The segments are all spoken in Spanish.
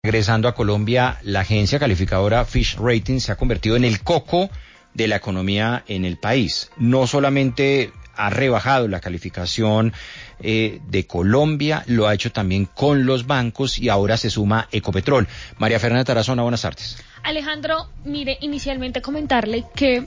Regresando a Colombia, la agencia calificadora Fitch Ratings se ha convertido en el coco de la economía en el país. No solamente ha rebajado la calificación de Colombia, lo ha hecho también con los bancos y ahora se suma Ecopetrol. María Fernanda Tarazona, buenas tardes. Alejandro, mire, inicialmente comentarle que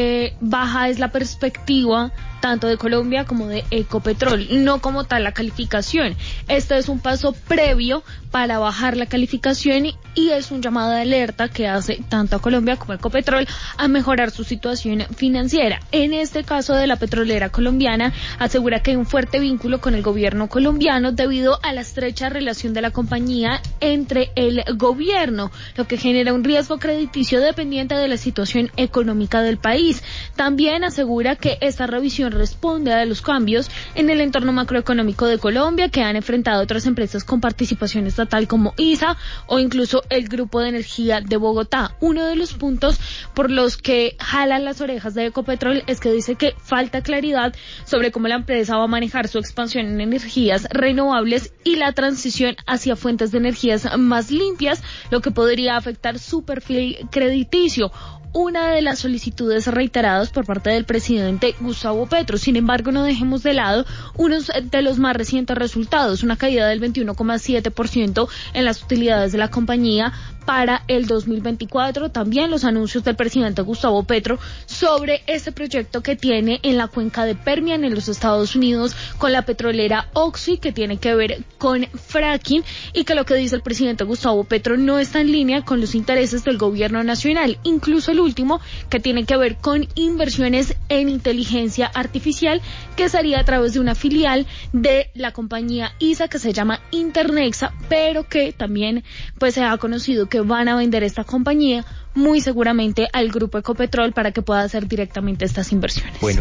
baja es la perspectiva tanto de Colombia como de Ecopetrol, no como tal la calificación. Este es un paso previo para bajar la calificación y es un llamado de alerta que hace tanto a Colombia como a Ecopetrol a mejorar su situación financiera. En este caso de la petrolera colombiana, asegura que hay un fuerte vínculo con el gobierno colombiano debido a la estrecha relación de la compañía entre el gobierno, lo que genera un riesgo crediticio dependiente de la situación económica del país. También asegura que esta revisión responde a los cambios en el entorno macroeconómico de Colombia que han enfrentado otras empresas con participación estatal como ISA o incluso el Grupo de Energía de Bogotá. Uno de los puntos por los que jalan las orejas de Ecopetrol es que dice que falta claridad sobre cómo la empresa va a manejar su expansión en energías renovables y la transición hacia fuentes de energías más limpias, lo que podría afectar su perfil crediticio. Una de las solicitudes reiteradas por parte del presidente Gustavo Petro. Sin embargo, no dejemos de lado unos de los más recientes resultados, una caída del 21,7% en las utilidades de la compañía para el 2024. También los anuncios del presidente Gustavo Petro sobre ese proyecto que tiene en la cuenca de Permian en los Estados Unidos con la petrolera Oxy, que tiene que ver con fracking, y que lo que dice el presidente Gustavo Petro no está en línea con los intereses del gobierno nacional. Incluso el último, que tiene que ver con inversiones en inteligencia artificial, que sería a través de una filial de la compañía ISA que se llama Internexa, pero que también pues se ha conocido que van a vender esta compañía muy seguramente al grupo Ecopetrol para que pueda hacer directamente estas inversiones. Bueno.